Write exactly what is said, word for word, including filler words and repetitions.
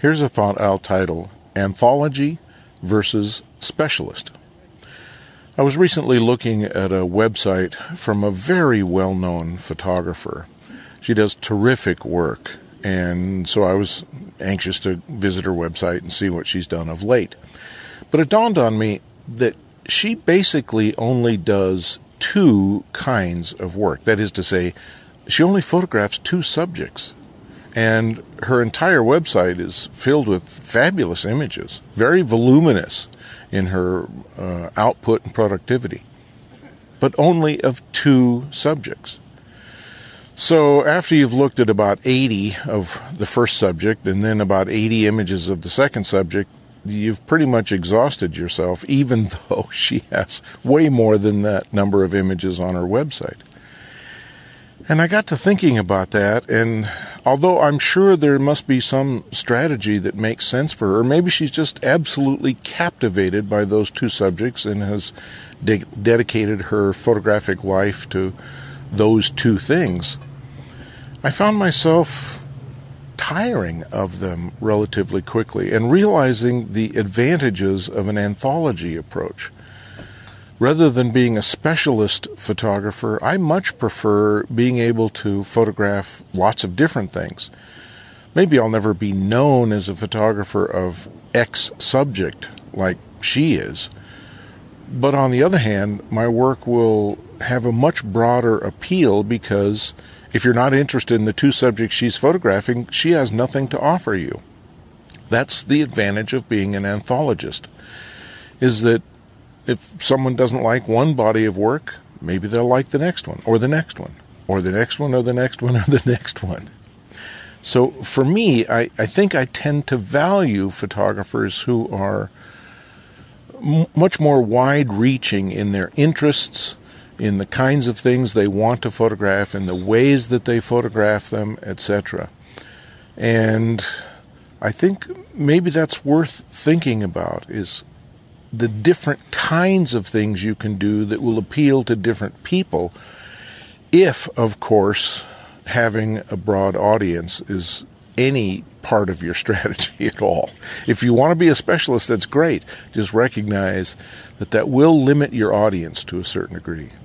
Here's a thought I'll title, Anthology versus Specialist. I was recently looking at a website from a very well-known photographer. She does terrific work, and so I was anxious to visit her website and see what she's done of late. But it dawned on me that she basically only does two kinds of work. That is to say, she only photographs two subjects. And her entire website is filled with fabulous images, very voluminous in her uh, output and productivity, but only of two subjects. So after you've looked at about eighty of the first subject and then about eighty images of the second subject, you've pretty much exhausted yourself, even though she has way more than that number of images on her website. And I got to thinking about that, and although I'm sure there must be some strategy that makes sense for her, maybe she's just absolutely captivated by those two subjects and has de- dedicated her photographic life to those two things. I found myself tiring of them relatively quickly and realizing the advantages of an anthology approach. Rather than being a specialist photographer, I much prefer being able to photograph lots of different things. Maybe I'll never be known as a photographer of X subject like she is, but on the other hand, my work will have a much broader appeal because if you're not interested in the two subjects she's photographing, she has nothing to offer you. That's the advantage of being an anthologist, is that if someone doesn't like one body of work, maybe they'll like the next one, or the next one, or the next one, or the next one, or the next one. So for me, I, I think I tend to value photographers who are m- much more wide-reaching in their interests, in the kinds of things they want to photograph, in the ways that they photograph them, et cetera. And I think maybe that's worth thinking about, is the different kinds of things you can do that will appeal to different people, if, of course, having a broad audience is any part of your strategy at all. If you want to be a specialist, that's great. Just recognize that that will limit your audience to a certain degree.